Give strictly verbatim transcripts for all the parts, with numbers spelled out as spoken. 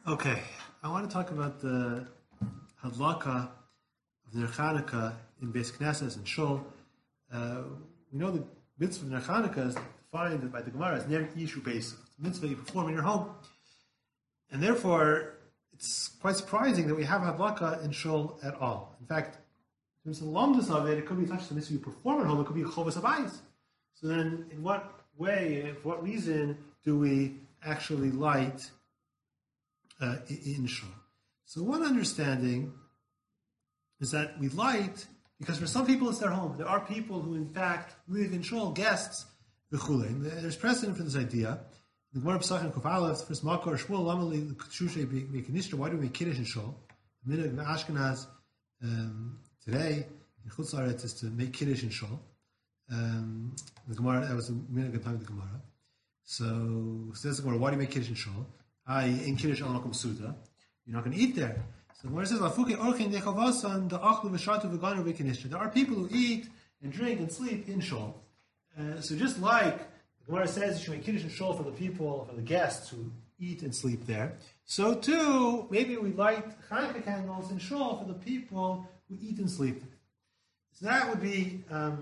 Okay, I want to talk about the hadlaka of the Ner Chanukah in Beis Knesses and Shul. Uh, we know the mitzvah of Ner Chanukah is defined by the Gemara as Ner Yishu Beis. It's a mitzvah you perform in your home. And therefore, it's quite surprising that we have hadlaka in Shul at all. In fact, in terms of the lamdas of it, it could be such a mitzvah you perform at home, it could be a chovas habayis. So then, in what way, for what reason do we actually light uh, in Shul? So one understanding is that we light because for some people it's their home. There are people who in fact live in Shul, guests, v'chulei. There's precedent for this idea. The Gemara Pesachim Kuf Aleph, the first Makor Shmuel Lamali Kshushay Bekinishta. Why do we make kiddush in Shul? The minhag in Ashkenaz um, today in Chutz La'aretz is to make kiddush in Shul. Um, the Gemara, that was the minhag at the time of the Gemara. So says the Gemara, why do you make kiddush in Shul? I in kiddush al makom suda. You're not going to eat there. So the Gemara says, "Lafuke orchin dechavasan the achlu v'shatu v'ganu v'kinishta." There are people who eat and drink and sleep in Shul. Uh, so just like the Gemara says, you should make kiddush in Shul for the people, for the guests who eat and sleep there. So too, maybe we light Chanukah candles in Shul for the people who eat and sleep there. So that would be um,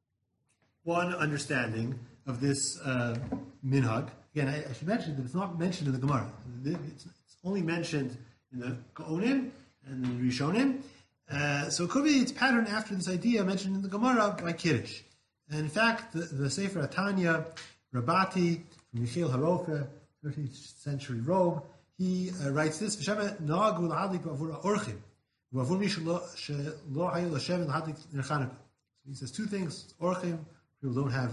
one understanding of this uh, minhag. Again, I, I should mention that it's not mentioned in the Gemara. It's, it's only mentioned in the Gaonim and the Rishonim. Uh, so it could be it's patterned after this idea mentioned in the Gemara by Kiddush. And in fact, the, the Sefer Atanya, Rabati, from Michael Harofe, thirteenth century Rome, he uh, writes this, V'shema na'agu l'hadlik b'avur ha'orchim, b'avur mi shelo hayu l'shem l'hadlik ner Chanukah. So he says two things, orchim, people don't have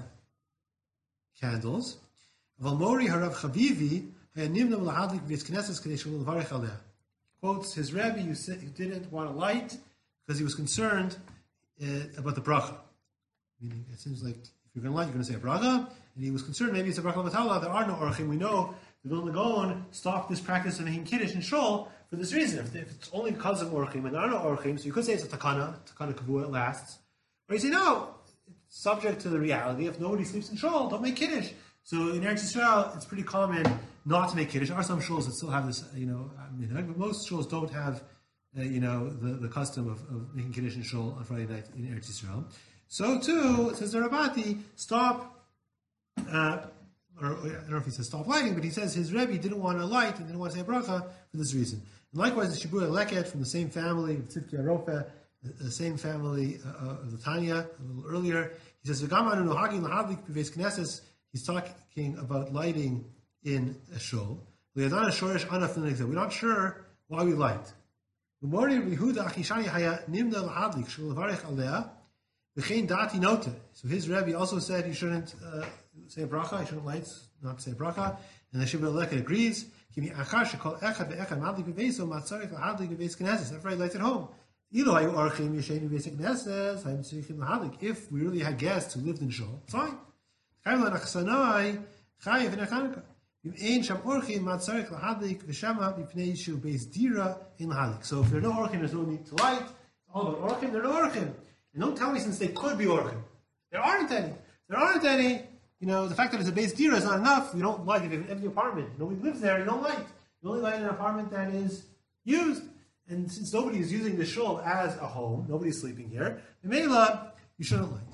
candles. Valmori harav chavivi ha'nimnam l'hadlik v'yitz knesses k'dei shelo l'varech aleh. Quotes his Rebbe who didn't want to light because he was concerned uh, about the bracha. Meaning, it seems like if you're going to light, you're going to say a bracha. And he was concerned, maybe it's a bracha l'vatala. There are no orchim. We know the Vilna Gaon stopped this practice of making kiddush and shul for this reason. If, if it's only because of orchim, and there are no orchim, so you could say it's a takana, takana kavua, it lasts. Or you say, no, it's subject to the reality. If nobody sleeps in shul, don't make kiddush. So in Eretz Yisrael, it's pretty common not to make kiddush. There are some shuls that still have this, you know, minhag, but most shuls don't have, uh, you know, the, the custom of, of making kiddush and shul on Friday night in Eretz Yisrael. So too, says the Rabati, stop, uh, or I don't know if he says stop lighting, but he says his Rebbe didn't want to light and didn't want to say a bracha for this reason. And likewise, the Shibura Leket from the same family, Tzidki Arofe, the same family uh, of the Tanya, a little earlier, he says, V'gamanu nohagin l'hadlik b'veis knesses. He's talking about lighting in a shul. We're not sure why we light. So his Rebbe also said you shouldn't uh, say a bracha, you shouldn't light, not say a bracha, and the Shibur Leket agrees. That's why he lights at home. If we really had guests who lived in shul, it's fine. So if there are no orchim, there's no need to light. It's all about orchim, there are no orchim. And don't tell me since they could be orchim. There aren't any. There aren't any. You know, the fact that it's a base dira is not enough. You don't light it in an empty apartment. Nobody lives there, you don't light. You only light in an apartment that is used. And since nobody is using the shul as a home, nobody's sleeping here, the Mela, you shouldn't light.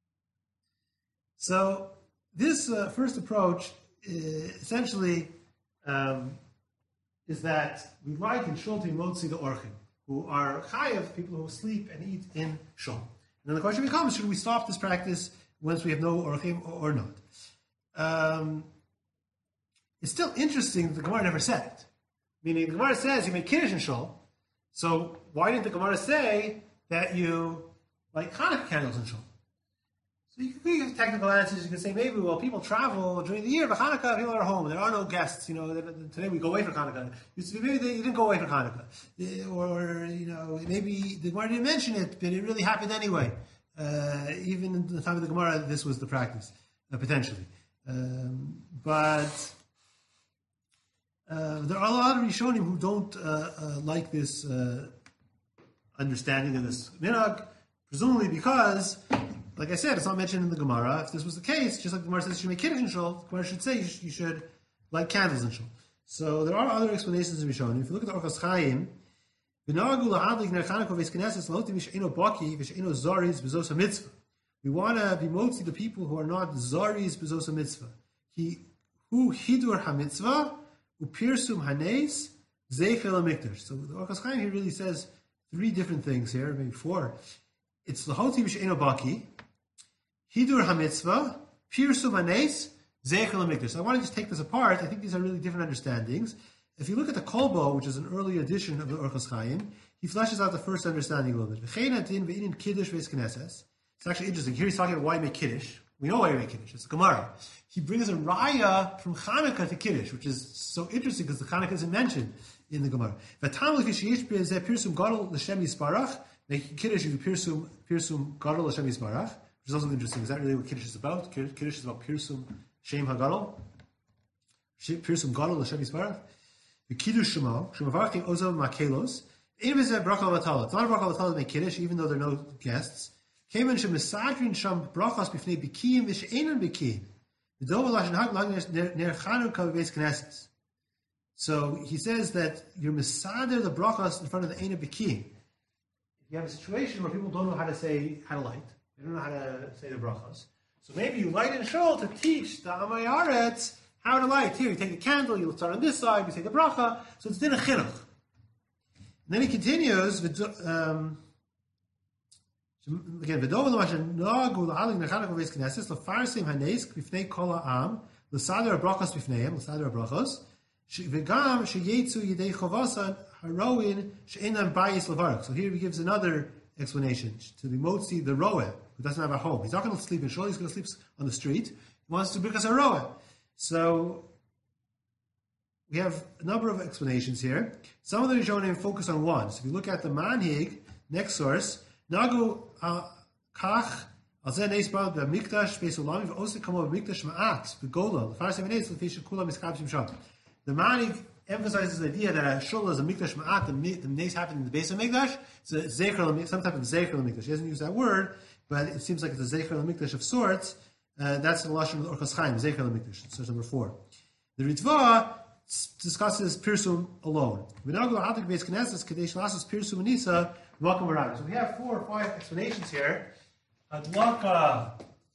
So, this uh, first approach uh, essentially um, is that we light in shul to motzi the orchim, who are chayav, people who sleep and eat in shul. And then the question becomes, should we stop this practice once we have no orchim or, or not? Um, it's still interesting that the Gemara never said it. Meaning, the Gemara says you make kiddush in shul, so why didn't the Gemara say that you light Chanukah candles in shul? So you can give technical answers. You can say maybe, well, people travel during the year, but Hanukkah, people are home. There are no guests. You know, today we go away for Hanukkah. Used to be maybe they didn't go away for Hanukkah, or you know, maybe the Gemara didn't mention it, but it really happened anyway. Uh, even in the time of the Gemara, this was the practice uh, potentially. Um, but uh, there are a lot of Rishonim who don't uh, uh, like this uh, understanding of this minhag, presumably because, like I said, it's not mentioned in the Gemara. If this was the case, just like the Gemara says you should make kiddush in shul, the Gemara should say you should, you should light candles in shul. So there are other explanations in Rishonim. If you look at the Orchos Chaim, we want to be motzi the people who are not zaris bezosa mitzvah. He who hidur hamitzvah upirsum hanes zeichel amikdash. So the Orchos Chaim here really says three different things here, maybe four. It's the hoti v'she'eno baki, hidur hamitzvah, pirsum hanes zeichel amikdash. So I want to just take this apart. I think these are really different understandings. If you look at the Kolbo, which is an early edition of the Orchos Chaim, he fleshes out the first understanding a little bit. It's actually interesting. Here he's talking about why you make Kiddush. We know why you make Kiddush. It's a Gemara. He brings a raya from Hanukkah to Kiddush, which is so interesting because the Hanukkah isn't mentioned in the Gemara. Making Kiddush, you do Pirsum, Pirsum Gadol L'Shem Yisbarach, which is also interesting. Is that really what Kiddush is about? Kiddush is about Pirsum Shem HaGadol. Pirsum Gadol L'Shem Yisbarach. The Kiddush Shemo, Shemavarchim Ozav Makelos. Even if it's a bracha vatala, it's not a bracha vatala to make kiddush, even though there are no guests. Came in shemisadrin sham brachas b'fnei bikiyim v'she'enon bikiyim. V'dova lashon hag lag ner Chanukah v'beis knesses. So he says that you're misader the brachas in front of the enon bikiyim. If you have a situation where people don't know how to say how to light, they don't know how to say the brachas. So maybe you light in shul to teach the Amay Aretz how to light. Here, you take a candle, you start on this side, you say the bracha. So it's din a chinuch. And then he continues, um, again, v'dova l'mashen nagu l'halig nechanuk v'veis knesses l'farsim hanes b'fnei kol ha'am l'sader brachos b'fneihem l'sader brachos v'gam sheyetzu yidei chovasan haroin she'enam bayis l'varach. So here he gives another explanation to the motzi, the roeh, who doesn't have a home. He's not going to sleep in shul, he's going to sleep on the street. He wants to bring us a roeh. So we have a number of explanations here. Some of the Rishonim focus on one. So if you look at the Manhig, next source, Nagu Kach Alzen Eisbal Mikdash Besulami V'Ose Kamo Mikdash Ma'at V'Gola L'Farsim V'Neis L'Fish Kula Miskab Shim Sham. The Manhig emphasizes the idea that a shul is a Mikdash Ma'at. The Neis happened in the base of Mikdash. It's a Zecher, some type of Zecher Mikdash. He doesn't use that word, but it seems like it's a Zecher Mikdash of sorts. Uh, that's the lashon of the Orchos Chaim, Zecher Mikdash. Source number four. The Ritva discusses Pirsum alone. So we have four or five explanations here. Adlaka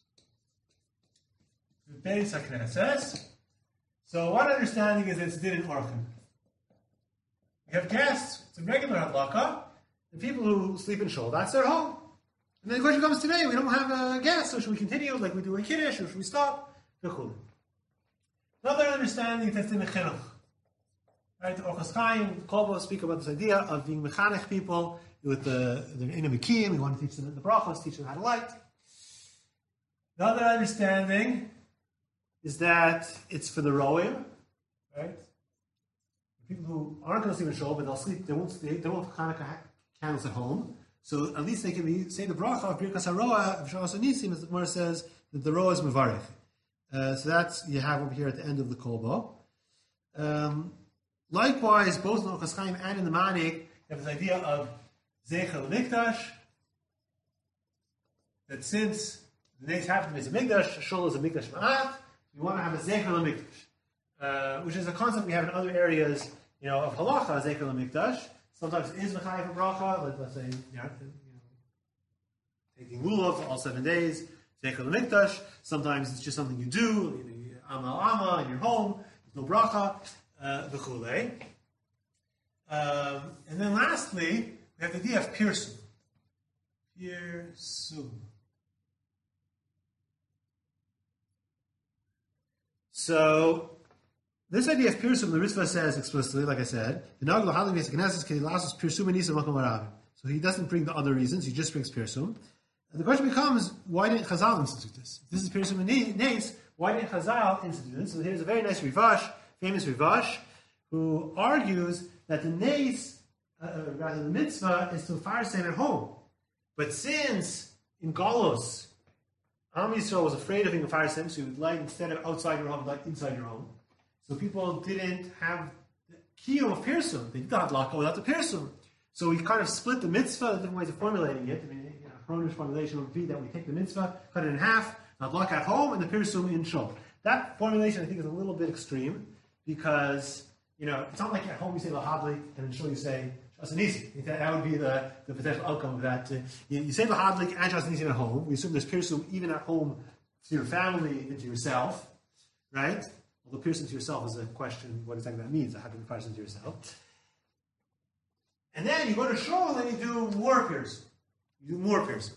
Beis HaKnesses. So one understanding is it's did in Orchim. We have guests, it's a regular Adlaka. The people who sleep in shul, that's their home. And then the question comes today, we don't have a guest, so should we continue like we do in Kiddush, or should we stop? Another understanding that's in the chinuch. Right, the Orchos Chaim, Kolbo speak about this idea of being mechanech people with the the inner mikiyim. We want to teach them the brachos, teach them how to light. Another understanding is that it's for the roim, right? People who aren't going to sleep in shul, but they'll sleep. They won't sleep. They won't have Hanukkah candles at home, so at least they can be, say the bracha of Birkas HaRoah of Shas Anisim, as the Gemara says that the roah is mevarich. Uh, so that's you have over here at the end of the Kolbo. Um, likewise, both in the Orchos Chaim and in the Manik have this idea of Zeichel Mikdash, that since the next half of it is a Mikdash, Shul is a Mikdash Ma'at, we want to have a Zeichel Mikdash, uh, which is a concept we have in other areas, you know, of Halacha, Zeichel Mikdash. Sometimes it is Mechayev a Bracha, like let's say, you know, taking Lulav for all seven days, Zeichel Mikdash. Sometimes it's just something you do, you know, Ama Ama in your home, there's no Bracha, uh, V'chulei. Um, and then lastly, we have the idea of Pirsum. Pirsum. So, this idea of Pirsum, the Ritva says explicitly, like I said, so he doesn't bring the other reasons, he just brings Pirsum. And the question becomes, why didn't Chazal institute this? If this is Pirsum and Nes, why didn't Chazal institute it? So here's a very nice Rivash, famous Rivash, who argues that the Nes, uh, rather the mitzvah, is to farsem at home. But since in Golos, Am Yisrael was afraid of being a farsem, so he would light instead of outside your home, light inside your home. So people didn't have the kiyum of Pirsum. They didn't have Laka without the Pirsum. So we kind of split the mitzvah, the different ways of formulating it. I mean, you know, Chronish formulation would be that we take the mitzvah, cut it in half, not Laka at home, and the Pirsum in Shul. That formulation, I think, is a little bit extreme, because you know, it's not like at home you say lahadlik and in shul you say shasanisi. That, that would be the, the potential outcome of that. Uh, you, you say lahadlik and shasanisi at home. We assume there's pirsum even at home to your family and to yourself, right? Although piercing to yourself is a question, what exactly that means, how can you pierce to yourself? And then you go to shul and you do more piercing. You do more piercing.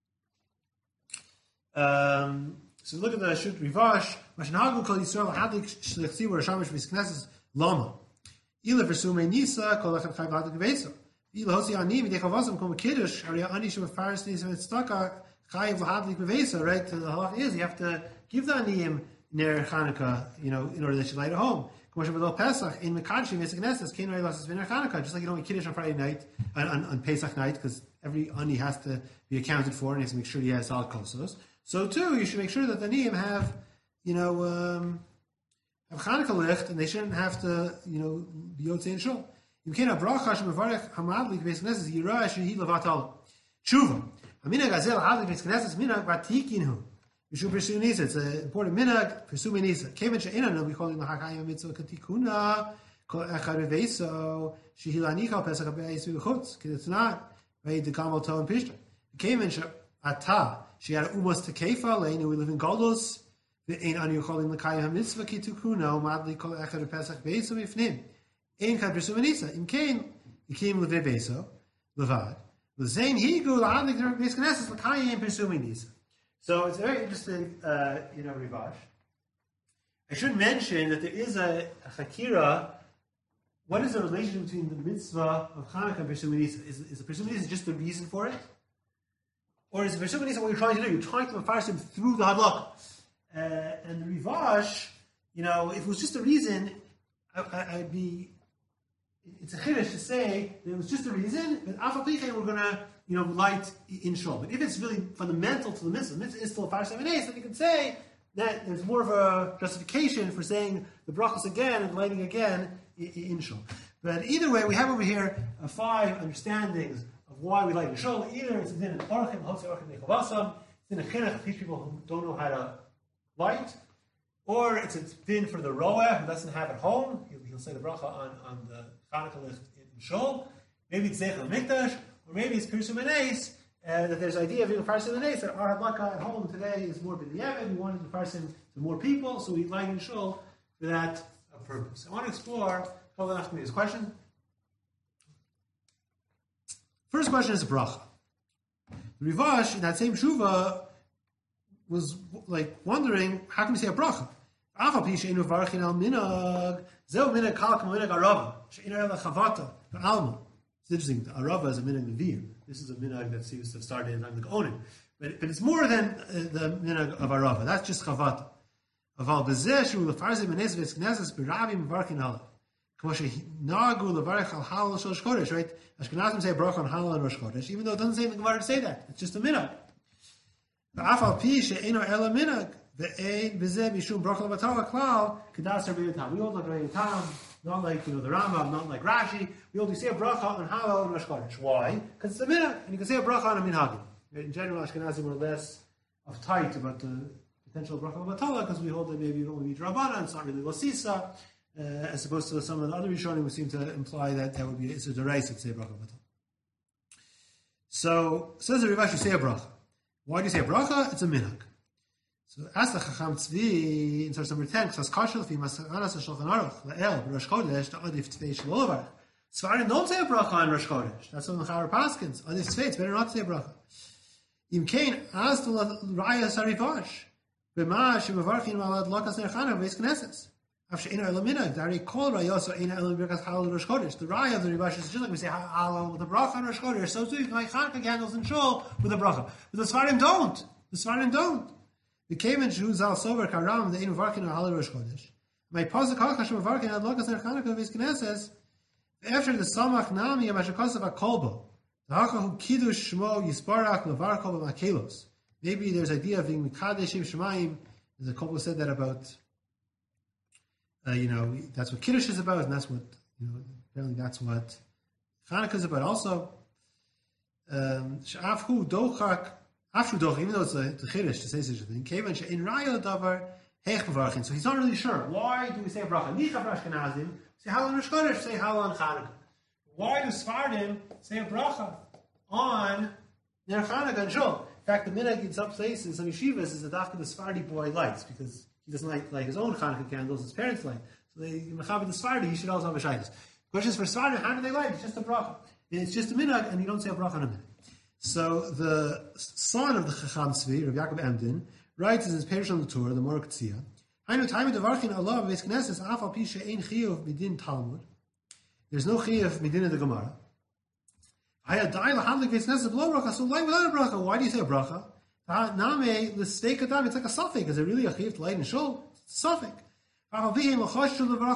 Um, so look at the Shut Rivash. Mashnagu kol Yisrael hadik shlichti where Shamish Visknesses Lama. Ila versume Nisa kol lechem chayv hadik veso. Ila hosi ani midechavazim kom kiddush aria ani shem faris nis mitztaka chayv hadik veso. Right? The halach is you have to give the aniyim near Chanukah, you know, in order that you light it home. Pesach in Mekadosh Visknesses Kain Ray Lasses V'ner Chanukah. Just like you don't eat kiddush on Friday night on, on, on Pesach night because every ani has to be accounted for and he has to make sure he has al kosos. So too, you should make sure that the Niyim have, you know, um, have Chanukah licht, and they shouldn't have to, you know, be Yotzei in Shul. You can't have bracha shemevarech hamadlik v'eskneses yirah shehi levatal. Tshuva. Aminag azel hadlik v'eskneses minag vatikinhu. You should pursue nisa. It's an important minag. Pursue nisa. Kevin she'ena no we call it lahakayim mitzvah katikuna kol echad v'veso shehi lanicha pesach ha'beis v'chutz because it's not right the gamal to and pishta. Kevin she'ata. She had umos tekefa lane, we live in Golos. Ein anu cholim l'kayim hamitzvah kitukuna umadli kol echad pesach beiso mifnim. Ein kad presume nisa. Im kain ikim leve beiso levad. L'zein higu l'adlik beis knesses l'kayim presume nisa. So it's very interesting, uh, you know, Rivash. I should mention that there is a, a chakira. What is the relationship between the mitzvah of Chanukah and presume nisa? Is, is the presume nisa just the reason for it? Or is the Pesach what you're trying to do? You're trying to enforce him through the hadlaka. Uh, and the Rivash, you know, if it was just a reason, I, I, I'd be. It's a chiddush to say that it was just a reason, but afal pichen we're going to, you know, light in shul. But if it's really fundamental to the mitzvah, the mitzvah is still a far seven days, then you can say that there's more of a justification for saying the brachos again and lighting again in shul. But either way, we have over here uh, five understandings why we light in shul. Either it's in an orchim, hotze orchim nechavasam, it's in a chinuch to teach people who don't know how to light, or it's a din for the roeh who doesn't have it home. He'll, he'll say the bracha on, on the Chanukah licht in shul. Maybe it's zeichel mikdash, or maybe it's pirsum enes, uh, that there's idea of being pirsum enes that our hadlaka at home today is more b'diavad. We wanted to parse him to more people, so we light in shul for that uh, purpose. I want to explore. Hold on, ask me this question. First question is a bracha. Rivash, in that same shuva, was like wondering, how can we say a bracha? It's interesting, the arava is a minhag nevi'im. This is a minhag that seems to have started in the Onim. But, but it's more than uh, the minhag of arava. That's just chavata. Aval bezeh shu lefarze menes v'esknezes b'ravim v'varkin alav. Right? Ashkenazim say bracha on Halal and Rosh Chodesh, even though it doesn't say in the Gemara to say that. It's just a minhag. We all like Rebbe Tam, not like, you know, the Rambam, not like Rashi. We all do say a bracha on Halal and Rosh Chodesh. Why? Because it's a minhag, and you can say a bracha on a minhagim. In general, Ashkenazim are less uptight about the potential bracha of Batala because we hold that maybe you only need Rabbana, and it's not really Losisa. Uh, as opposed to some of the other Rishonim who seem to imply that that would be it's a deraisa to say bracha. So says the Rivash, you say a bracha. Why do you say a bracha? It's a minhag. So ask the Chacham Tzvi in source number ten. Because kashel fi masanas shulchan aruch lael b'Rosh Chodesh ta'adif tzvei shel olavar. Svarim don't say a bracha on Rosh Chodesh. That's what the Chavar Paskins. Adif tzvei, it's better not to say a bracha. Im kain as to raya sarivash b'ma shemevarchin malad lakas nerchana v'es knesses. The raya of the Rivash is just like we say halal with a bracha on Rosh Chodesh. So too, you can light Chanukah candles in shul with a bracha. But the Svarim don't. The Svarim don't. The Kamen Shu Zal Sover Karam the Ein Varkin on Halal Rosh Chodesh. My pasuk Hakash Varkin ad Lokas Ner Chanukah Vis Knesses. After the Samach Nami Yamashakasav Kolbo. The Hakahu Kiddush Shmo Yisparach Levarkol Makelos. Maybe there's idea of being Mikadeshim Shemaim. The Kolbo said that about. Uh, you know, that's what Kiddush is about, and that's what, you know, apparently that's what Chanukah is about also. Sha'afhu dochak, afshu doch, even though it's a, a Kiddush to say such a thing, kevan she'in raya davar, So he's not really sure. Why do we say a bracha? Nicha for Ashkenazim, say halal Rosh Chodesh, say halal on Chanukah. Why do Sfardim say a bracha on Ner Chanukah and Shul? In fact, the minhag in some places, some yeshivas, is that after the Sfardi boy lights, because he doesn't like, like his own Chanukah candles, his parents light. So they, Mechaber the Sfardi, he should also have a shaykhs. Question is for Sfardim, how do they light? It's just a bracha. It's just a minhag, and you don't say a bracha on a minhag. So the son of the Chacham Tzvi, Rav Yaakov Emden, writes in his Perish on the Torah, the Morah K'tzia, Hainu Taimid Avarchin Allah Beis Knesses Afal Pi She'ein Chiyuv Midin Talmud. There's no Chiyuv Midin in the Gemara. Haya Dai Lahadlik Beis Knesses Below Bracha. So light without a bracha. Why do you say a bracha? Name L'Steik Adam. It's like a suffix. Is it really a Chiyuv to light in Shul? It's a suffix. Nonetheless,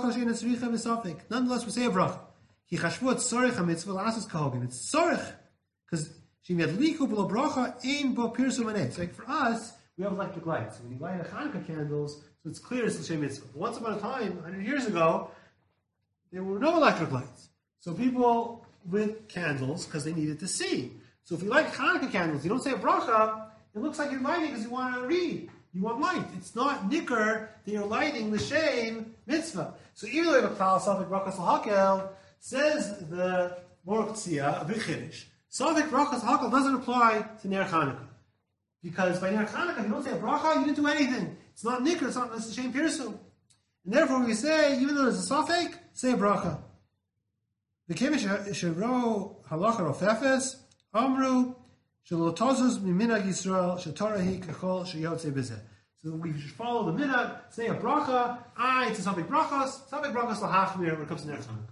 we say a bracha. Ki Chashvu at Tzorich HaMitzvah L'Asus Kahogan. It's Tzorich because she made Liku Below Bracha Ein Bo Pirsum Anei. So like for us, we have electric lights. When you light a Hanukkah candles, so it's clear it's L'Shem Mitzvah. Once upon a time, one hundred years ago, there were no electric lights. So people lit candles because they needed to see. So if you light Hanukkah candles, you don't say a bracha, it looks like you're lighting because you want to read. You want light. It's not nicker that you're lighting L'Shem Mitzvah. So even though we have a Klal Safek Brachas L'Hakel, says the Morah K'tzia, a big Chiddush, Safek Brachas L'Hakel doesn't apply to Ner Chanukah. Because by Ner Chanukah, if you don't say a bracha, you didn't do anything. It's not nicker, it's not L'Shem Pirsum. And therefore we say, even though there's a Safek, say a bracha. The Kemish Shevro Halacha Rofefes, Amru, Shalotozus Miminag Yisrael, Shatorahi Kachol Shayotze Bizeh. So we should follow the minhag, say a bracha, ah, it's a Safek Brachas, Safek Brachas L'Hachmir when it comes to Ner Chanukah.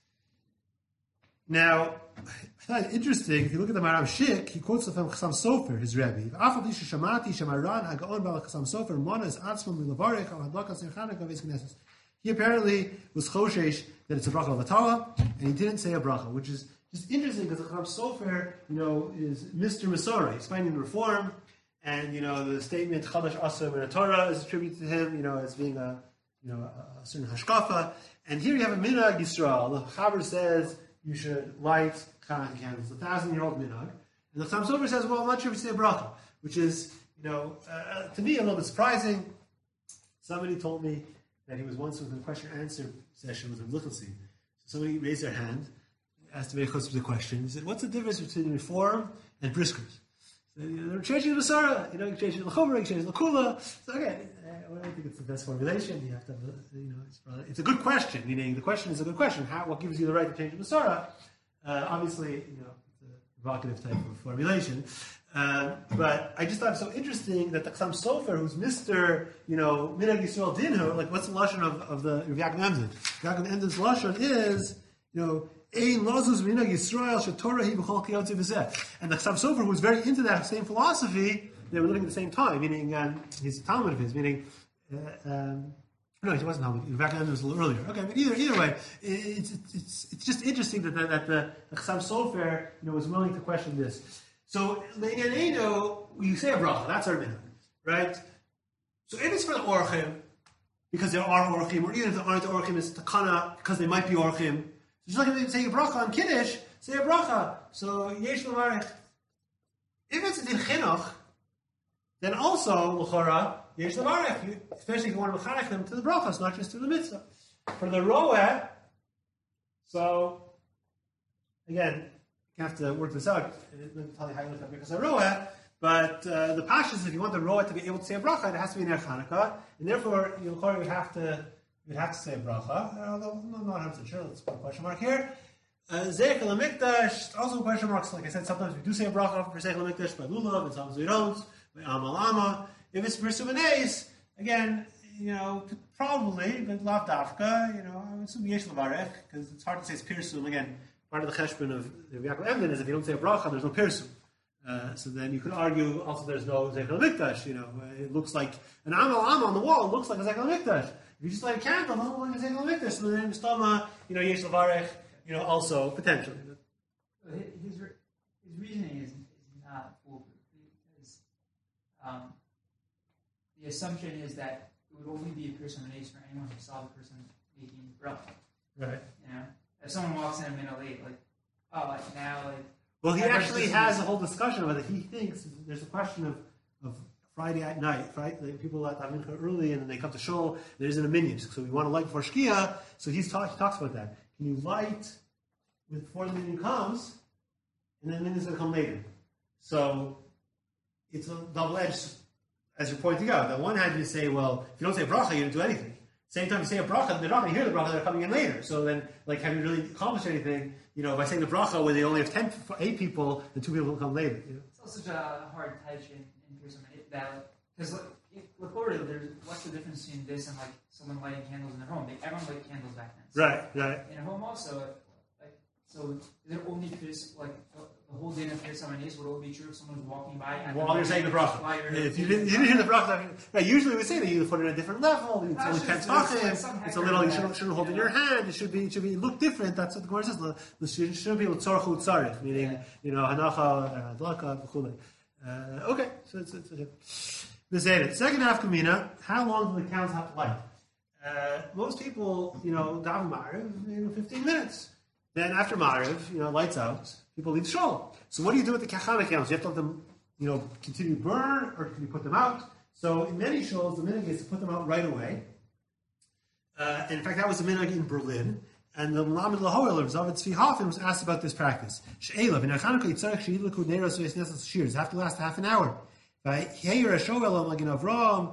Now, I thought it interesting, if you look at the Maram Shik, he quotes from Chassam Sofer, his Rebbe. He apparently was choshesh that it's a bracha of Atala, and he didn't say a bracha, which is just interesting because Chassam Sofer, you know, is Mister Masorah. He's finding the reform, and, you know, the statement Chadash Asa Min Torah is attributed to him, you know, as being a, you know, a, a certain hashkafa. And here you have a minhag Yisrael. The Chaber says you should light Chanukah candles, a thousand-year-old minhag. And the Chassam Sofer says, well, I'm not sure if you say a bracha, which is, you know, uh, to me a little bit surprising. Somebody told me that he was once with a question-and-answer session with Rav Lichtenstein. So somebody raised their hand, asked a very close to the question. He said, what's the difference between reform and briskers? So, you know, they're changing the Masara, you know, changing the Chomer, changing the Kula. So again, I don't think it's the best formulation. You have to have, a, you know, it's, probably, it's a good question, meaning the question is a good question. How, what gives you the right to change the Masara? Uh, obviously, you know, it's a provocative type of formulation. Uh, but I just thought it so interesting that the Chassam Sofer, who's Mister, you know, Minhag Yisrael Dinhu, like what's the lashon of, of the Rav Yaakov Emden? Rav Yaakov Emden's lashon is, you know, Ein Lazus Minhag Yisrael Shatorahi B'chol Kiyotze B'zeh. And the Chassam Sofer, who was very into that same philosophy, they were living at the same time, meaning um, his Talmud of his, meaning. Uh, um, No, he wasn't Talmud. Rav Yaakov Emden was a little earlier. Okay, but either either way, it's it's it's just interesting that the, that the, the Chassam Sofer, you know, was willing to question this. So, Le'inyaneinu, you say a bracha, that's our minhag, right? So if it's for the orchim, because there are orchim, or even if there aren't orchim, it's takana, because they might be orchim. So just like if you say a bracha on Kiddush, say a bracha. So, yesh l'marech. If it's in chinuch, then also, l'chora, yesh l'marech, especially if you want to mechanech them to the brachas, not just to the mitzvah. For the roeh, so, again, you have to work this out. Let me tell you how you look at it because of roeh. But uh, the pashas, if you want the roeh to be able to say a bracha, it has to be Ner Chanukah, and therefore you would have to you have to say a bracha. Although I'm not one hundred percent sure, let's put a question mark here. Zeichel HaMikdash, also question marks. Like I said, sometimes we do say a bracha for Zeichel HaMikdash by lulav, and sometimes we don't by amal ama. If it's Pirsum Aneis, again, you know, probably, but lav dafka. You know, I would assume yesh levarech because it's hard to say it's Pirsum again. Part of the cheshbon of Rav Yaakov Emden is if you don't say a bracha, there's no pirsum. Uh, so then you could argue also there's no Zeichel HaMikdash. You know, it looks like an amal ama on the wall. It looks like a Zeichel HaMikdash. If you just light a candle, it doesn't look like a Zeichel HaMikdash. So then stama, you know, yesh levarech, you know, also potentially. His, his reasoning is, is not foolproof because um, the assumption is that it would only be a Pirsum Aneis for anyone who saw the person making bracha. Right. You know, if someone walks in a minute late, like, oh, like now, like. Well, he actually has a whole discussion about it. He thinks there's a question of, of Friday at night, Friday, like people at Mincha early and then they come to shul, there isn't a minyan, so we want to light before Shkia, so he's talk, he talks about that. Can you light before the minyan comes, and then the minyan's going to come later? So it's a double-edged, as you're pointing out. On one hand, you say, well, if you don't say bracha, you didn't do anything. Same time you say a bracha, they're not going to hear the bracha, they're coming in later. So then, like, have you really accomplished anything? You know, by saying the bracha when they only have ten, eight people, and two people will come later. You know? It's also such a hard touch in, in Pearson that, because like, look over there's what's the difference between this and like someone lighting candles in their home? They, everyone lighted candles back then. So, right, right. In a home also, like, so is it only Pearson, like, the whole din of Pearson Manis would only be true if someone's walking by and while you're saying the bracha. If you didn't, you didn't hear the bracha, right, usually we say that you put it at a different level. It's only ten tachim. It's a little. You shouldn't, shouldn't hold it in your hand. It should be. It should be look different. That's what the Gemara says. The, the shouldn't, shouldn't be tzorchu tzarich, meaning yeah. you know hanacha, hadlaka, v'chulei. Uh, okay, so it's it's. it's This is it. Second half kamina. How long do the cows have to light? Uh, most people, you know, daven ma'ariv, you know, fifteen minutes. Then after ma'ariv, you know, lights out. People leave shul. So what do you do with the kachana candles? You have to let them, you know, continue to burn, or can you put them out? So in many shuls, the minhag is to put them out right away. Uh, and in fact, that was the minhag in Berlin. And the Melamed Lahoel of Zavid Tzvi Hoffman was asked about this practice. She'elav in Chanukah yitzarech she'idliku neiros ve'esnesas shears. Have to last half an hour. There's a Magen Avraham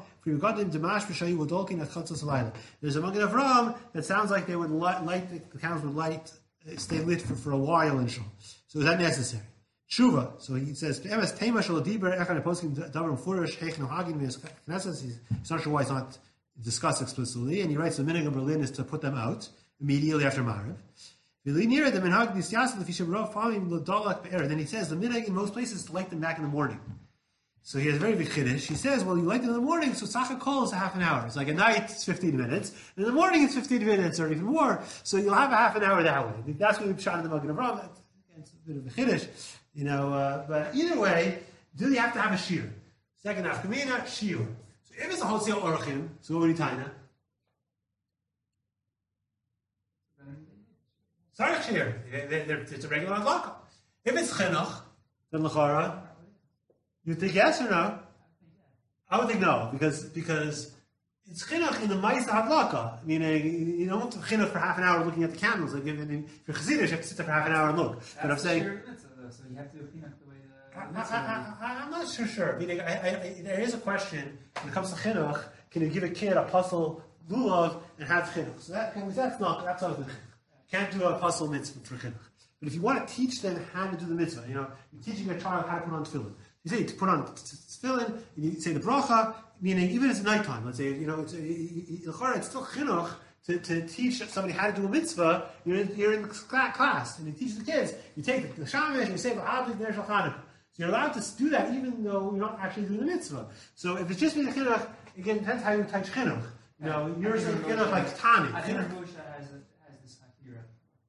that sounds like they would light, light the candles would light, stay lit for, for a while in shul. So is that necessary? Tshuva. So he says, he's not sure why it's not discussed explicitly, and he writes the minhag of Berlin is to put them out immediately after Ma'ariv. Then he says the minhag in most places is to light them back in the morning. So he has a very big chiddush. He says, well, you light them in the morning, so Sacha Kol is a half an hour. It's like at night, it's fifteen minutes. And in the morning, it's fifteen minutes or even more. So you'll have a half an hour that way. That's what we shot in the Magen Avraham. It's a bit of a chiddush. You know, uh, but either way, do you have to have a shir? Second half kamina, shiur. So if it's a wholesale orachim, so what would you taina? Sorry, shir. It's a regular adlaka. If it's chinuch, then l'chara, you think yes or no? I would think no, because because it's chinuch in the ma'isa hadlaka. Meaning, you don't have chinuch for half an hour looking at the candles. Like, I mean, if you're chassidish, you have to sit there for half an hour and look. That's but I'm saying, sure mitzvah, though, so you have to chinuch the way the. I, I, I, I'm not so sure. Meaning, I, I, I, there is a question when it comes to chinuch. Can you give a kid a puzzle lulav and have chinuch? So that, that's not that's not good. Can't do a puzzle mitzvah for chinuch. But if you want to teach them how to do the mitzvah, you know, you're teaching a child how to put on tefillin. You say to put on tefillin, and you say the bracha, meaning even if it's nighttime. Let's say, you know, it's, it's still chinuch to, to teach somebody how to do a mitzvah. You're in, you're in class, and you teach the kids. You take the shamish, and you say, there's Chanukah. So you're allowed to do that even though you're not actually doing the mitzvah. So if it's just being a chinuch, again, it depends how you teach chinuch. You know, you're saying chinuch like Tani. I think Moshe has, a, has this idea,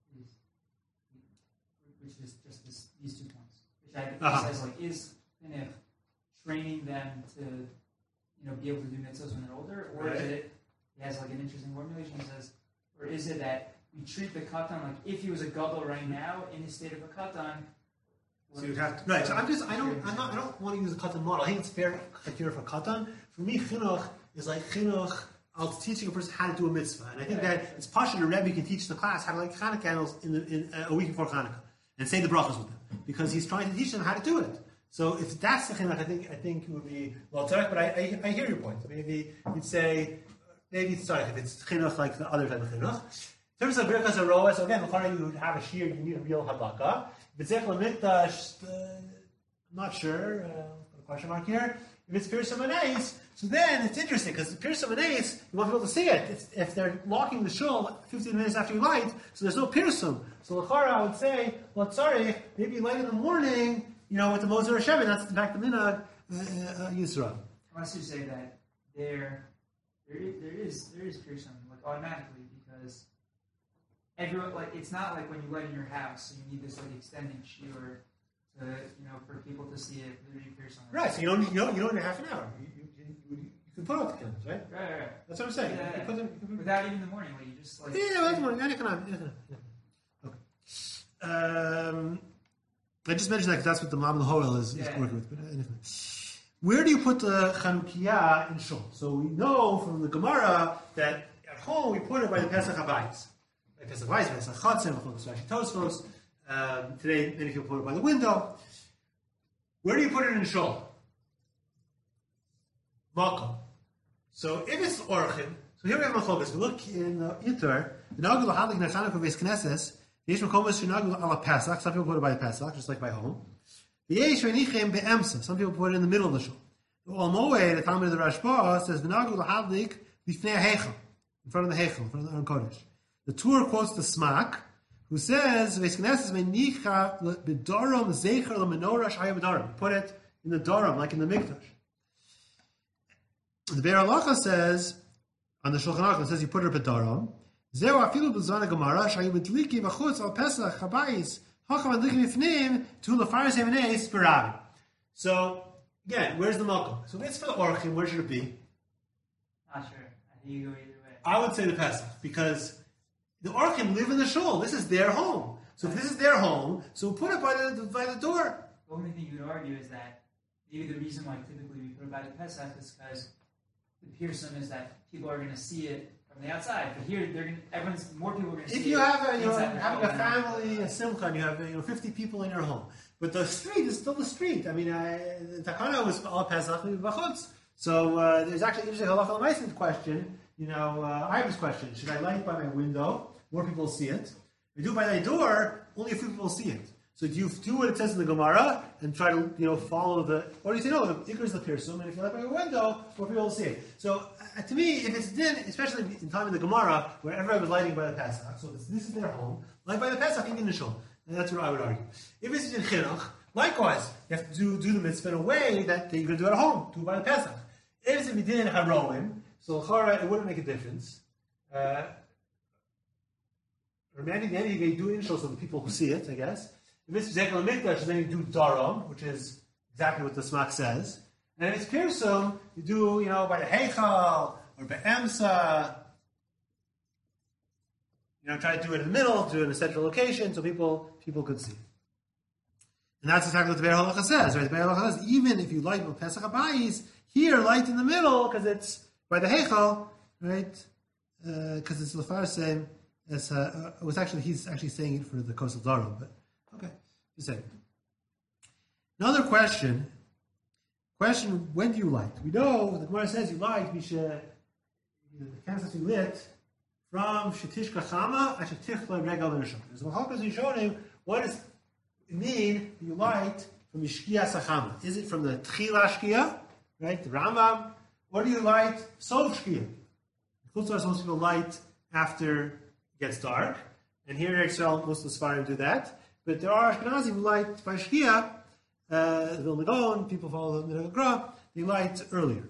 which is just this, these two points. Which I think uh-huh. says, like, is chinuch training them to, you know, be able to do mitzvahs when they're older, or right. is it, he has like an interesting formulation, he says, or is it that we treat the katan like if he was a gadol right now in his state of a katan? So you'd have to, right. So I'm just I don't I'm not I don't want to use a katan model. I think it's fair criteria for katan. For me, chinuch is like chinuch of teaching a person how to do a mitzvah, and I think right. that it's partially a Rebbe can teach the class how to light Chanukah candles in, the, in uh, a week before Chanukah and say the brachas with them because he's trying to teach them how to do it. So if that's the chinuch, I think I think it would be well tarek. But I, I I hear your point. Maybe you'd say maybe it's sorry if it's chinuch like the other type of chinuch. In terms of birkas haroah, so again, you would have a shir, you need a real hadlaka. B'tzech lemikdash, I'm not sure. Uh, put a question mark here. If it's Pirsum Anais, so then it's interesting because Pirsum Anais, you want people to see it. It's, if they're locking the shul fifteen minutes after you light, so there's no Pirsum. So L'chara, I would say, well, sorry, maybe you light in the morning. You know, with the Moser Hashem, that's in fact the minhag uh, uh, Yisra. I want to say that there, there is, there is, there is Pirsum like automatically because everyone like it's not like when you light in your house, so you need this like extending shiur to you know for people to see it. Literally Pirsum. Right. So you don't you don't you don't need half an hour. You, you, you, you can put out the candles, right? Right, right, right. That's what I'm saying. Yeah, you yeah. Put them, you put Without even the morning, like you just like yeah, yeah, that's morning. Yeah, yeah, yeah. Okay. Um. I just mentioned that because that's what the Ma'am Lahoel is, is yeah. working with. But anyway. where do you put the Chanukiah in Shul? So we know from the Gemara that at home we put it by the Pesach Habayis. By Pesach Habayis, Pesach Chatzim, Rashi Tosfos. Um, today, many people put it by the window. Where do you put it in Shul? Malkum. So if it's Orchim, so here we have Machlokas. We look in the Yitter, the Nagul Hadlik Nechanuk of Beis Knesses, the Yesh Makomas Shenagul Ala Pesach, some people put it by the Pesach, just like by home. The Yesh Renichem Be'emsa, some people put it in the middle of the Shul. The Olmoe, the Talmud of the Rashba, says the Nagul Hadlik Bifnei Hechel, in front of the Hechel, in front of the Aron Kodesh. The Tur quotes the Smak, who says, Beis Knesses Menicha B'Daram Zecher L'Menorah Shaya B'Daram. Put it in the Daram, like in the Mikdash. The Be'er Halacha says, on the Shulchan Aruch, it says you put it b'daram. Zeu afilu b'zana Gemara shayu b'dliki v'chutz al Pesach habayis hacham adliki b'fnim tu lefaris emenes b'rabi. So again, where's the malkum? So it's for the orchim. Where should it be? Not sure. I think you go either way. I would say the Pesach because the orchim live in the shul. This is their home. So if this is their home, so put it by the by the door. The only thing you would argue is that maybe the reason why typically we put it by the Pesach is because the Pearson is that people are going to see it from the outside, but here they're going everyone's more people are going to see it. If you have a, you know, having a home. family, a simcha, and you have you know fifty people in your home, but the street is still the street. I mean, uh, the takana was all Pesach b'chutz. So uh, there's actually an interesting halacha l'maaseh question. You know, uh, Ivan's question: should I light by my window? More people see it. If you do it by my door, only a few people see it. So do you do what it says in the Gemara and try to, you know, follow the, or do you say, no, the Iker is the Pirsum, and if you light by your window, more people will see it. So uh, to me, if it's din, especially in time in the Gemara, where everyone was lighting by the Pesach, so this, this is their home, light by the Pesach, even in the Shul. And that's what I would argue. If it's in Chinuch, likewise, you have to do, do the mitzvah in a way that you're going to do it at home, do it by the Pesach. If it's if you did in Haroim, so Chara, it wouldn't make a difference. Uh, or maybe, maybe you do it in Shul so the people who see it, I guess. If it's Zekel Mikdash, then you do Daram, which is exactly what the Smak says. And if it's Pirsum, you do, you know, by the Heichal, or by Emsa. You know, try to do it in the middle, do it in a central location, so people people could see. And that's exactly what the Be'er Halacha says, right? The Be'er Halacha says, even if you light with Pesach Habayis, here, light in the middle, because it's by the Heichal, right? Because uh, it's Lefar saying, it's, uh, it was actually, he's actually saying it for the coastal Daram, but okay, just saying. Another question. Question: when do you light? We know the Gemara says you light. We should. The candles you lit from Shetishka Chama Ashetichla Regal Nishon. There's a halachas we showed him. What does it mean? You light from Yishkia Sachama. Is it from the Tchila Shkia, right? The Rambam, or do you light Sof Shkia? Chutzah most people light after it gets dark, and here in Israel most of the Sfarim do that. But there are Ashkenazim who light by Shkia, uh, Vilna Gaon, people follow the Minhag HaGra, they light earlier.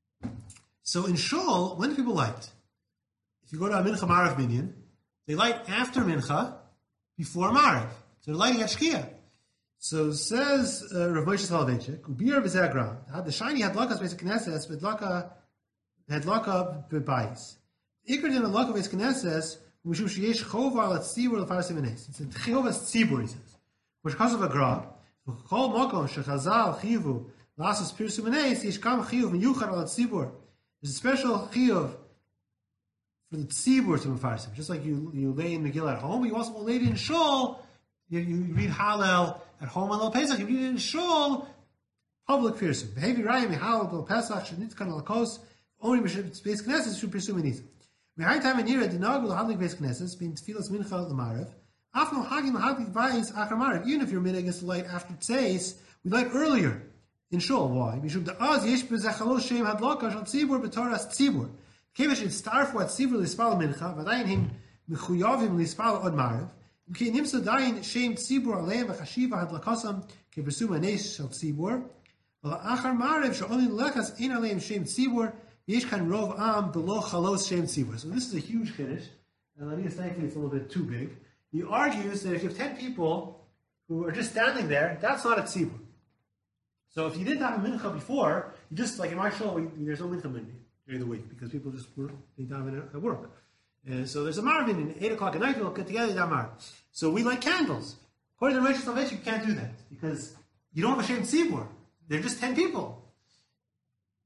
So in Shul, when do people light? If you go to a Mincha Marav Minyan, they light after Mincha, before Marav. So they're lighting at Shkia. So says uh, Rav Moshe Soloveitchik, Ubir B'Zegra, the shiny had lakas Beis Knesses, but laka had laka b'bayis. Ikar din laka Beis Knesses, Mishum sheyesh chova al tzibur lefaras emenes. It's a chova tzibur, he says. Which because of a gra, v'chol mokom shechazal chivu lasus pirsum emenes yesh kam chiyuv miyuchad al tzibur. There's a special chiyuv for the tzibur to mefarsim. Just like you you lay in Megillah at home, you also lay it in shul. You, you read Hallel at home on Al Pesach. You read it in shul. Public pirsum. Behavior rayim Hallel Al Pesach shenitkan al kos. Only Beis Knesses should pursue it. We high time in here at the Nagul Hadlik Beis Knesses, being Tfilas Mincha L'Marav. After Hagim Hadlik Bayis Achar Marav. Even if your minhag is to light after Tzeis, we light earlier in Shul. Why? Mishum da'az yesh b'zechalo shem hadlaka shal tzibur b'toras tzibur. Kevish in starfu at tzibur lispal mincha, v'dayin him mechuyavim lispal od Marav. Mkei nimsa dayin shem tzibur aleim v'chashiva hadlakasam keversum anesh shal tzibur. V'la'achar Marav sha'oni lekas ein aleim shem tzibur. So this is a huge chiddush, and Lanias thankfully it's a little bit too big. He argues that if you have ten people who are just standing there, that's not a tzibur. So if you didn't have a mincha before, you just, like in my show, we, there's no mincha during the week, because people just work, they daven at work. And so there's a marvin, at eight o'clock at night, we'll get together, damar. So we light candles. According to the Rishon Salvation, you can't do that, because you don't have a shem tzibur. They're just ten people.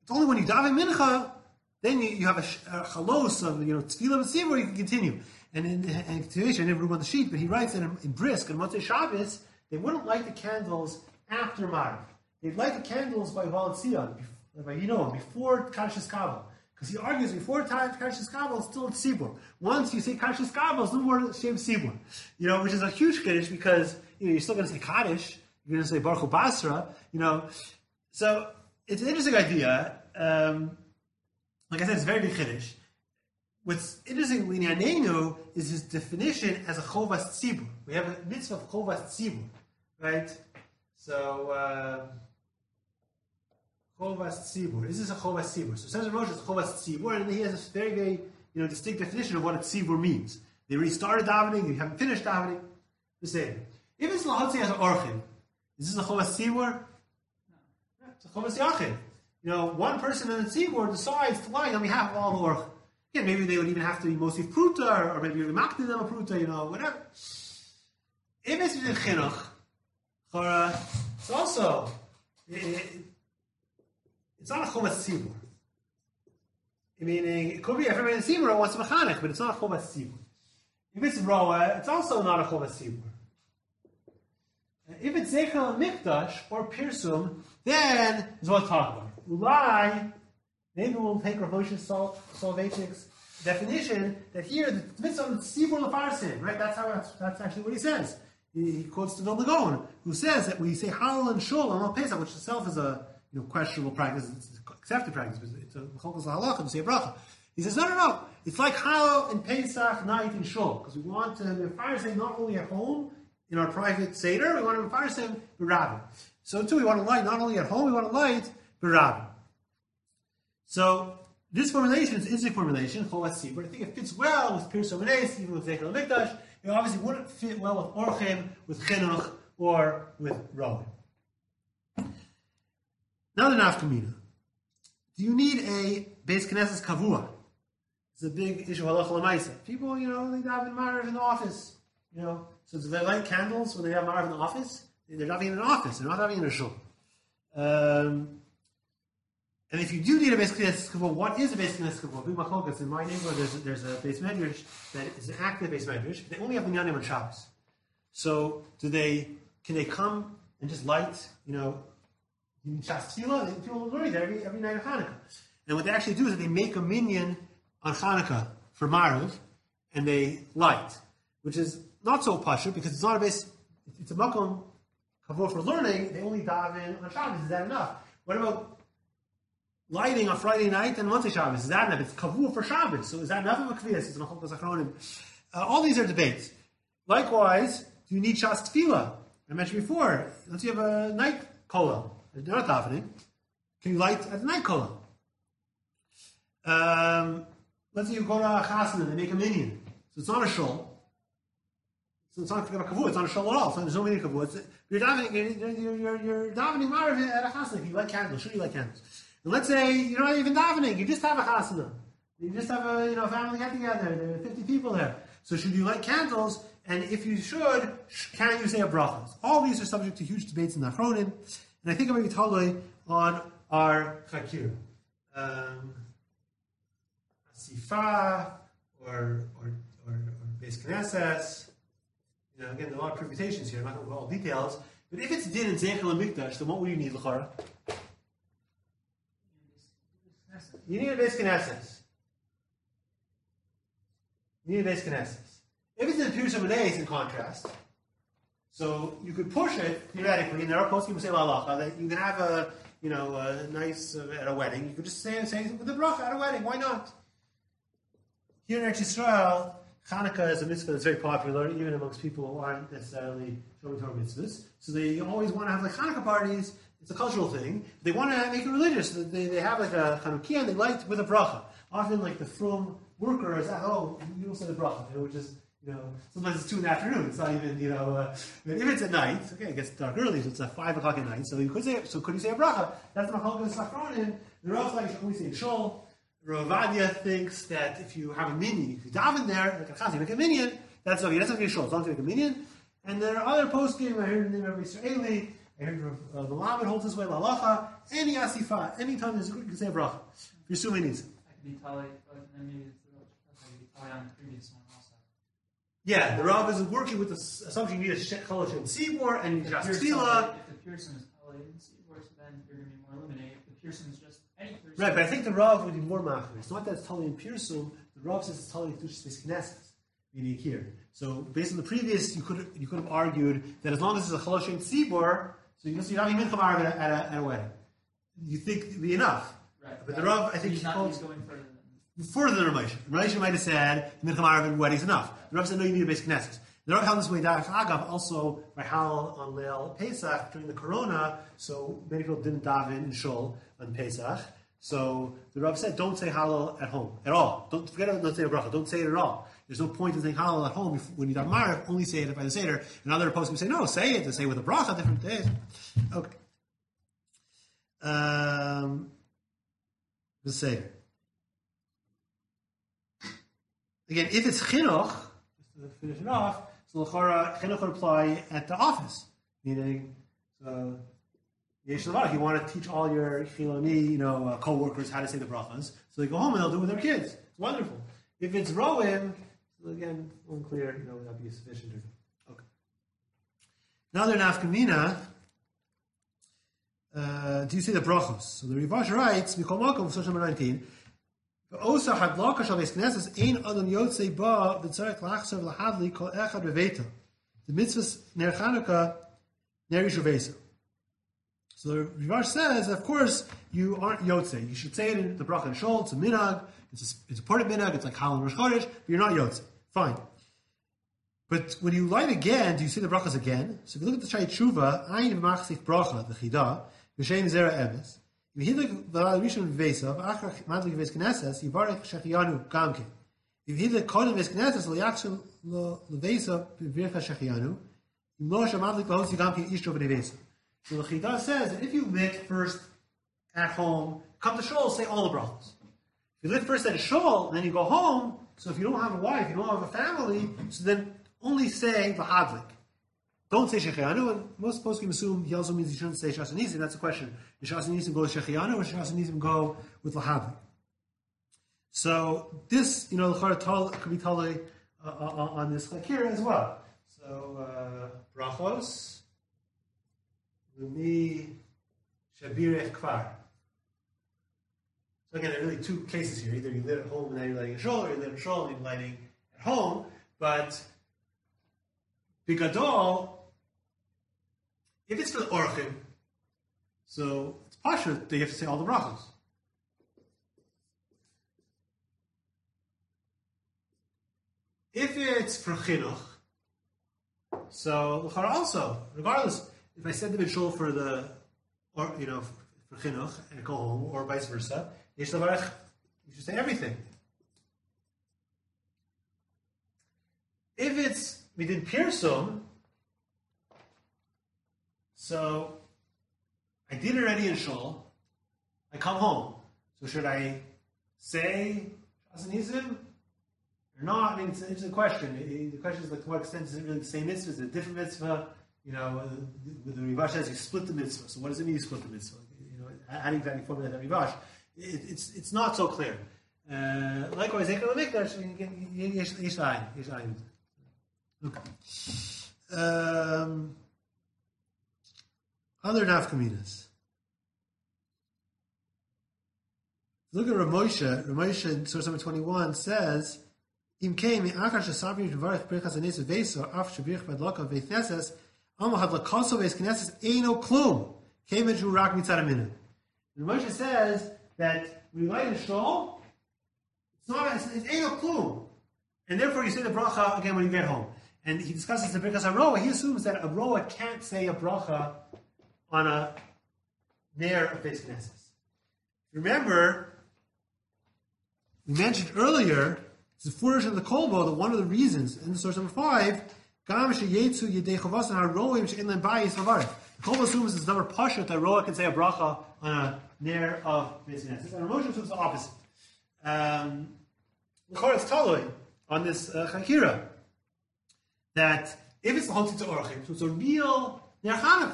It's only when you daven mincha, then you, you have a, a chalos of, you know, tefillah and where you can continue. And in, in continuation, I never wrote on the sheet, but he writes that in, in Brisk, and Motzei Shabbos, they wouldn't light the candles after Mariv. They'd light the candles by Valatzion, by, you know, before Karshas Kabel. Because he argues before Karshas Kabel, it's still at Sibur. Once you say Karshas Kabel, it's no more Shem Sibur. You know, which is a huge Kiddush because, you know, you're still going to say Kaddish, you're going to say Baruch Hu Basra, you know. So, it's an interesting idea. Um, like I said, it's a very big Kiddush. What's interesting in Yanenu is his definition as a Chovas Tzibur. We have a mitzvah of Chovas Tzibur, right? So, uh, Chovas Tzibur. This is a Chovas Tzibur. So, Sezer Rosh is Chovas Tzibur, and he has a very, very, you know, distinct definition of what a Tzibur means. They already started davening, they haven't finished davening. The same. If it's Lahatzi as an Orchim, is this a Chovas Tzibur? No. It's a Chovas Yachid. You know, one person in the Tzibur decides to lie on behalf of all the Orchim. Yeah, maybe they would even have to be mostly pruta, or maybe you're makting them a pruta, you know, whatever. If it's in chinuch, it's also, it, it's not a chovas tzibur. Meaning, it could be everybody in the tzibur wants to mechanech, but it's not a chovas tzibur. If it's roa, it's also not a chovas tzibur. If it's zeichel mikdash or pirsum, then is what to talk about. Ulai. Maybe we'll take Rav Moshe Sol- Soloveitchik's definition that here the mitzvah of tzibur lefarsim, right? That's how that's, that's actually what he says. He, he quotes the Vilna Gaon, who says that we say Halal and Shul on Al Pesach, which itself is a you know questionable practice, it's an accepted practice, but it's a chalkas halacha to say a bracha. He says no, no, no. It's like Halal and Pesach night in Shul because we want to lefarsim not only at home in our private seder, we want to lefarsim b'rabim. So too, we want to light not only at home, we want to light b'rabim. So, this formulation is Isaac formulation, Chovas Tzibur. I think it fits well with Pirsum and Eis, even with Zeichel Mikdash. It obviously wouldn't fit well with Orchim, with Chinuch, or with Rowan. Now the Nafkamina. Do you need a Beis Knesses Kavua? It's a big issue of Halacha L'maisa. People, you know, they daven Marav in the office. You know, so do they light candles when they have Marav in the office? They're davening in an office, they're not davening in a shul. Um... And if you do need a Beis Knesses Kavua, what is a Beis Knesses Kavua? Big Machlokes. In my neighborhood, there's a, there's a Beis Medrash that is an active Beis Medrash. They only have minyanim on Shabbos. So, do they? Can they come and just light? You know, Shas Tefillah. People will learn every every night of Hanukkah. And what they actually do is that they make a minyan on Hanukkah for Maariv, and they light, which is not so pashut because it's not a Beis. It's a makom Kavua for learning. They only daven on Shabbos. Is that enough? What about lighting on Friday night and Motzei Shabbos? Is that enough? It's kavua for Shabbos. So is that enough of a kviyas? It's machlokes achronim. All these are debates. Likewise, do you need shas tefillah? I mentioned before. Let's say you have a night kolah. They're not davening. Can you light at the night kolah? Um, let's say you go to a chasana and they make a minyan. So it's not a shul. So it's not a kavua. It's not a shul at all. So there's no minyan kavua. It's, you're davening. You're, you're, you're, you're davening marav at a chasana. If you light candles, should you light candles? And let's say you're not even davening, you just have a chasana. You just have a you know family get together. There are fifty people there. So should you light candles? And if you should, can you say a bracha? All these are subject to huge debates in the Achronim. And I think I'm going to be totally on our chakir. Um, Asifa or or or, or Beis Knesses. You know, again, there are a lot of permutations here. I'm not going to go all details. But if it's din and zeichel and mikdash, then what would you need, l'chara? You need a Beis Knesses. You need a Beis Knesses. If it's in Pirsum and Eis, in contrast, so you could push it theoretically, and there are posts people say la'alacha that you can have a you know a nice uh, at a wedding. You could just say say with the bracha at a wedding. Why not? Here in Eretz Yisrael, Hanukkah is a mitzvah that's very popular, even amongst people who aren't necessarily showing Torah mitzvahs. So they always want to have like Hanukkah parties. It's a cultural thing. They want to make it religious. They, they have like a Chanukiah and they light with a bracha. Often like the frum workers, oh, you don't say the bracha, you know, which is, you know, sometimes it's two in the afternoon. It's not even, you know, uh, if it's at night, okay, it gets dark early, so it's at five o'clock at night. So you could say, so could you say a bracha? That's the machlokes Achronim. The Rav like only say shul. Rav Ovadia thinks that if you have a minyan, if you daven there, like a chaz, you make a minyan, that's okay. That's okay. Shul. It's not to make a minyan. And there are other post-game. I heard the name of Israeli I heard uh, the Lamed holds this way, La Halacha, any asifa, anytime there's, you can say a bracha. If you're assuming needs. I could be tali, but then maybe it's a little, I could be tali on the previous one also. Yeah, the Rav is working with the assumption you need a Cholosh and Sibor and just Tefillah. If the Pearson is tali and Sibor, so then you're going to be more eliminated. If the Pearson is just any Pearson. Right, but I think the Rav would be more machmir. It's not that it's tali and Pearson. The Rav says it's tali and Tushis Knesset, meaning here. So based on the previous, you could you could have argued that as long as it's a Cholosh and Sibor, so you know, so you're not even mincha at a, at a at a wedding. You think it'd be enough. Right. But the Rav, I think he's, he not, holds he's going further than further than Ramosha. Ramosha might have said mincha marav wedding is enough. The Rav said no, you need a basic Knesset. The Rav held this way down Agav also by Halal on Leil Pesach during the Corona, so many people didn't daven in Shul on Pesach. So the Rav said, don't say Halal at home at all. Don't forget about don't say a bracha. Don't say it at all. There's no point in saying Halal at home when you daven Marav. Only say it by the Seder. And other opposed can say no, say it. They say with a bracha different days. Okay. Um, the Seder. Again, if it's chinuch, just to finish it off, so l'chora chinuch would apply at the office, meaning so yesh levarach. You want to teach all your chiloni, you know, uh, co-workers how to say the brachas, so they go home and they'll do it with their kids. It's wonderful. If it's roim, so again, unclear, you know, would that be sufficient? Or okay. Now they're nafkamina. Uh, do you say the brachos? So the Rivash writes, Mikol Makom, source number nineteen. Also, hadlaka shal beis knesses ein adam yotzei ba v'tzarek lachsav lahadli kol echad reveita. The mitzvahs ner Chanukah ner yishuvesa. So the Rivash says, of course, you aren't yotzei. You should say it in the bracha and shol. It's a minhag. It's a, it's a part of minhag. It's like Hal and Rosh Chodesh, but you're not yotzei. Fine. But when you light again, do you say the brachas again? So if you look at the Shai Tshuva, ayin v'machsif bracha the chida v'shem zera emes. If you look the Rishon Vesav, after Madlik Ves Knesses, Yivarech Shechianu Gamke. If you look Kodem Ves Knesses, Liakshel Levesav Vircha Shechianu, Imosha Madlik Vahosi Gamke Ishto V'Nevesav. So the Chida says that if you lit first at home, come to Shul, say all the brachos. If you lit first at a Shul, and then you go home, so if you don't have a wife, you don't have a family, so then only say the Hadlik. Don't say Shechianu, and most poskim assume he also means you shouldn't say Shasanisim. That's the question. Does Shasanisim go with Shechianu, or does Shasanisim go with Lahadlik? So this, you know, the could be totally uh, on this like here as well. So uh, brachos, lumi shabirech kvar. So again, there are really two cases here. Either you lit at home and now you're lighting a shul, or you lit at shul and you're lighting at home. But bigadol, if it's for the orchim, so it's pashut that you have to say all the brachos. If it's for chinuch, so also, regardless, if I send them in shul for the, or you know, for chinuch and go home, or vice versa, yesh levarech, you should say everything. If it's we did pirsum, so I did already in shul, I come home. So should I say Shasanizim or not? I mean, it's an interesting question. The question is like, to what extent is it really the same mitzvah? Is it a different mitzvah? You know, the Rivash says you split the mitzvah. So what does it mean you split the mitzvah? You know, adding that and forming that Rivash, it, it's it's not so clear. Uh, likewise, Ekel Mikdash, yesh ayin, yesh ayin. Okay. Um, other nafkaminas. Look at Rav Moshe. Rav Moshe in source number twenty-one says, "Im came achar shesavri v'varich brechas anesu v'eso af shabirich badlaka v'ethneses amo had lakaso v'eskneses eino klum came into rak mitzad aminu." Rav Moshe says that when you light a shul, it's not it's, it's eino klum, and therefore you say the bracha again when you get home. And he discusses the Birkas HaRoa. He assumes that a Roa can't say a bracha on a Ner of Beis Knesses. Remember, we mentioned earlier, it's the Furish of the Kolbo, that one of the reasons, in source number five, Gam sheyetzu yedei chavas and haroim she'en lehem bayis havarich. The Kolbo assumes it's never pasha that Roa can say a bracha on a Ner of Beis Knesses. And Moshe assumes the opposite. Um, it's talui on this uh, Chakira. That if it's the whole Tzitza Orachim, so it's a real Ner Chanukah.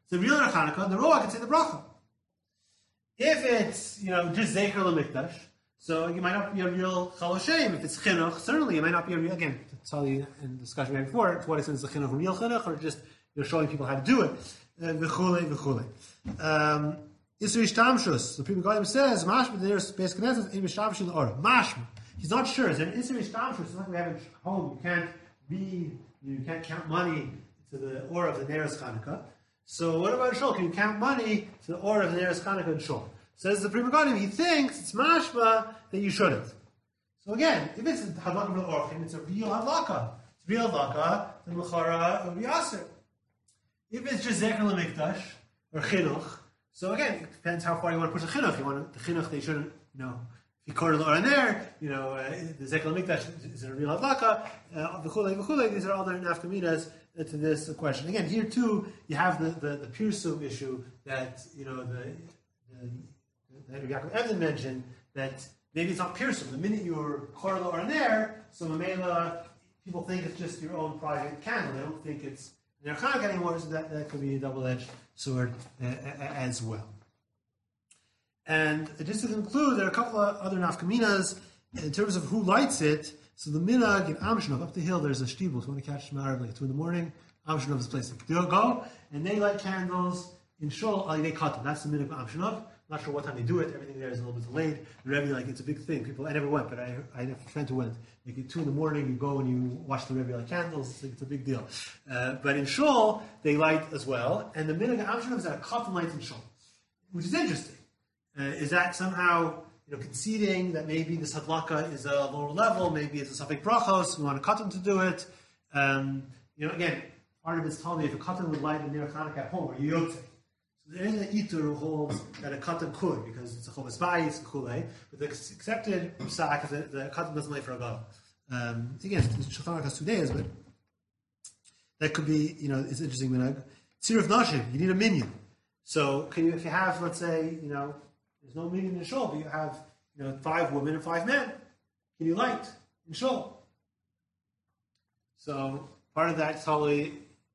it's a real Ner Chanukah, the Roa can say the bracha. If it's, you know, just Zecher LeMikdash, so it might not be a real Chol Hashem. If it's Chinuch, certainly it might not be a real, again, to tell you in the discussion we had before, to what extent is the Chinuch a real Chinuch, or just, you know, showing people how to do it. V'chulei, v'chulei. Um, Isri Shtamshus, the Pri Megadim says, Mashma, the nearest base Knesset, in Mishtamshus in the order. Mashma. He's not sure. Is there an Isri Shtamshus? It's like we have at home. You can't read, you can't count money to the or of the nearest Chanukah. So what about Shul? Can you count money to the or of the nearest Chanukah and Shul? Says the Pri Megadim, he thinks it's mashma that you shouldn't. So again, if it's a hadlaka for the orchim, it's a real hadlaka. It's a real hadlaka, then l'chara would be aser. If it's just zecher l'mikdash or chinuch, so again, it depends how far you want to push the chinuch. You want the chinuch, they shouldn't, you know, if you quarter the or there, you know, uh, the zecher l'mikdash is a real hadlaka. V'chulei v'chulei. These are other nafkaminas to this question. Again, here too, you have the the, the pirsum issue that you know the. the that Yaakov Evden mentioned, that maybe it's not Pirsum. The minute you're Korla or there, so Mamela, people think it's just your own private candle. They don't think it's Ner Chanukah anymore, so that, that could be a double-edged sword uh, as well. And just to conclude, there are a couple of other nafkaminas in terms of who lights it. So the minhag in Amshnov, up the hill, there's a shtibel. So you want to catch Shemarav like two in the morning, Amshnov is a place to go, and they light candles in Shul, they cut them. That's the minhag of Amshnov. Not sure what time they do it. Everything there is a little bit delayed. The Rebbe, like, it's a big thing. People, I never went, but I, I have a friend who went. Like, at two in the morning, you go and you watch the Rebbe light candles. It's, like, it's a big deal. Uh, but in Shul, they light as well. And the minhag Amshnov is that a cotton lights in Shul, which is interesting. Uh, is that somehow, you know, conceding that maybe this hadlaka is a lower level, maybe it's a safek brachos, we want a cotton to do it. Um, you know, again, part of it's telling me if a cotton would light a Ner Chanukah at home, or yotze. There is an Itur who holds that a katan could, because it's a chovas bayis and chulei, but the accepted psak is that the katan doesn't lay for a go. Um, again, Shulchan Aruch has two days, but that could be, you know, it's interesting. Minhag. Tzir of Nashim, you need a minion. So, can you, if you have, let's say, you know, there's no minion in Shul, but you have, you know, five women and five men, can you light in Shul? So, part of that totally,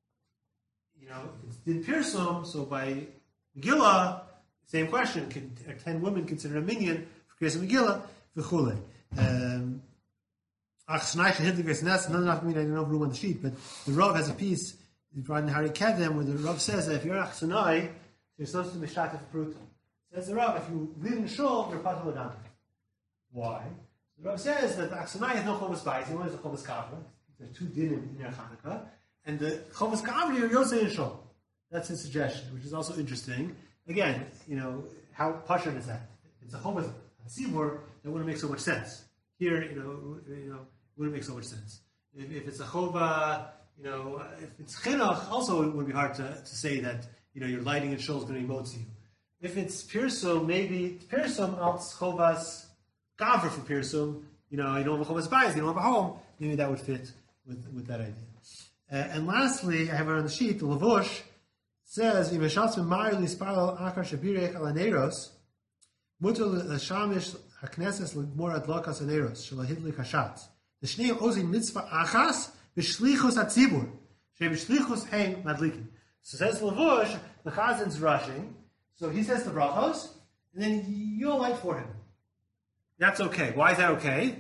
you know, it's din pirsum, so by Megillah, same question. Can are ten women consider a minion for Kriyas Megillah? V'chulei. Um, Ach Shnai Shehid L'Kriyas Nes. Another not mean I don't know room on the sheet, but the Rav has a piece brought in Hari Kedem where the Rav says that if you're Ach Shnai, you're supposed to be Mishatif Pruta. Says the Rav, if you live in Shul, you're Patel Adam. Why? The Rav says that the Ach Shnai has no Chovas Bayis. One is a Chovas Kavra. There are two dinim in Ner Chanukah, and the Chovas Kavra you're Yosei in Shul. That's his suggestion, which is also interesting. Again, you know, how pashut is that? If it's a chomas tzibur, that wouldn't make so much sense. Here, you know, you know, it wouldn't make so much sense. If, if it's a chova, you know, if it's chinuch, also it would be hard to, to say that, you know, your lighting in shul is going to be motzi you. If it's pirsum, maybe pirsum als chovas gavra for pirsum, you know, you don't have a chovas bayis, you don't have a home, maybe that would fit with, with that idea. Uh, and lastly, I have it on the sheet, the lavush, says, "If a shatzim ma'ir lispal akar shabirek al aneros, mutal l'shamish hakneses l'gmor adlokas aneros shalahid likashat. The shnei ozin mitzvah achas b'shlichus atzibur shem b'shlichus hein madlikin." So says Lavush, the chazin's rushing, so he says the brachos, and then you'll light for him. That's okay. Why is that okay?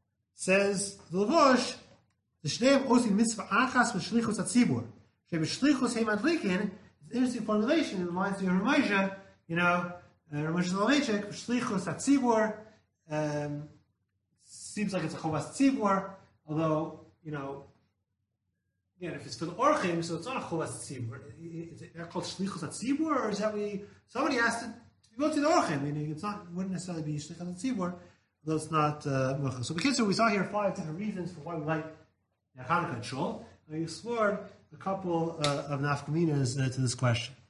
Says the Lavush, the shnei ozin mitzvah achas b'shlichus atzibur shem b'shlichus hein madlikin. Interesting formulation in the lines of Ramajah, you know, Ramajah Zalevechik, Shlichus Atzibur, um, seems like it's a Chovas Tzibur, although, you know, again, if it's for the Orchim, so it's not a Chovas Tzibur. Is it called Shlichus Atzibur, or is that we, somebody asked it to go to the Orchim, meaning it's not, wouldn't necessarily be Shlichus Atzibur, although it's not uh, Mocha. So, because we saw here five different reasons for why we like Chanukah and Shul. We explored a couple uh, of nafkaminas uh, to this question.